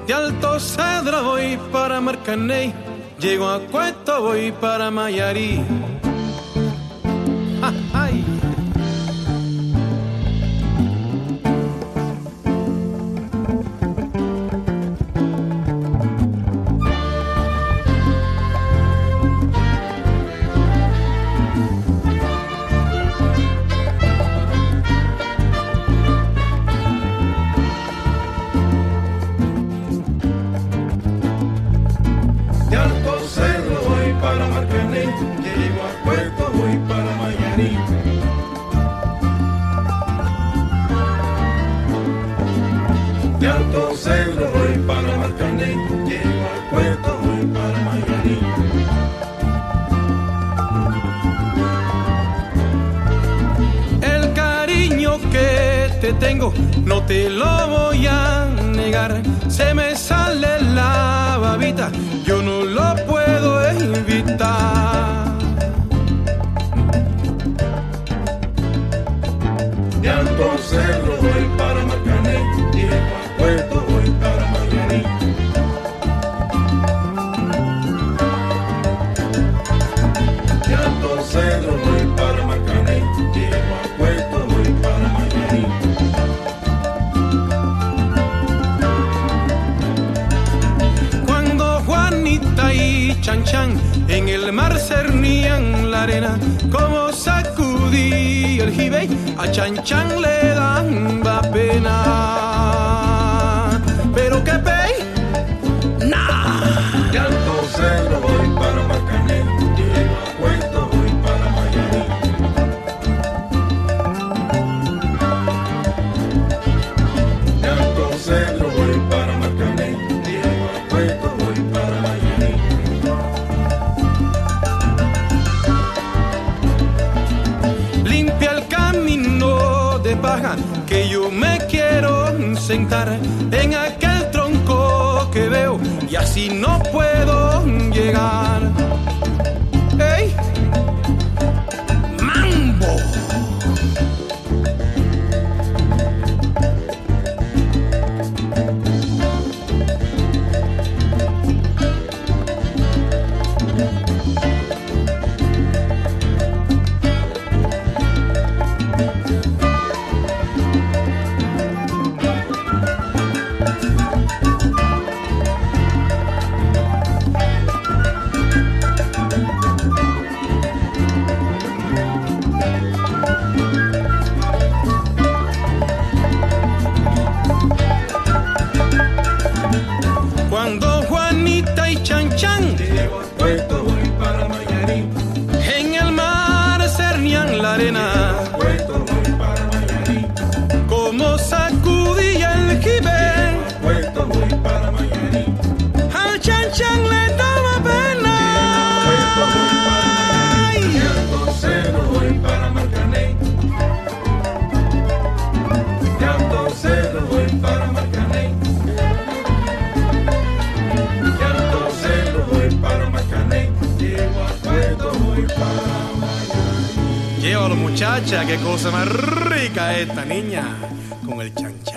De Alto Cedro voy para Marcaney, llego a Cueto, voy para Mayarí. ¡Ay! De Alto Cedro voy para Marcaney, llego a Cueto, voy para Mayarí. El cariño que te tengo no te lo voy a negar. Se me sale la babita, yo no lo puedo evitar. De Alto Cedro voy para Marcaney, llego a Cueto, voy para Mayarí. De Alto Cedro voy para Marcaney, llego a Cueto, voy para Mayarí. Cuando Juanita y Chan Chan en el mar cernían la arena, como sacudí el jibe, a Chan Chan le daba pena. Pero qué pey, nah. De Alto Cedro voy para Marcaney, llego a Cueto, voy para Mayarí. De Alto Cedro voy para Marcaney, llego a Cueto, voy para Mayarí. Limpia el camino de paja, que yo me quiero sentar en aquel tronco que veo y así no puedo llegar. ¡Ey! ¡Mambo! Cuando Juanita y Chan Chan Llego a Cueto, voy para Mayarí. en el mar cernían la arena, Cueto, voy para Mayarí. como sacudía el jibe, Cueto, voy para Mayarí. al Chan Chan le daba pena. Cueto, voy para Mayarí. De Alto Cedro voy para Marcaney. De Alto Cedro voy para Marcaney. De Alto Cedro voy para Marcaney. Llego a Cueto, voy para Mayarí. Llévalo muchacha, qué cosa más rica esta niña, con el Chan Chan.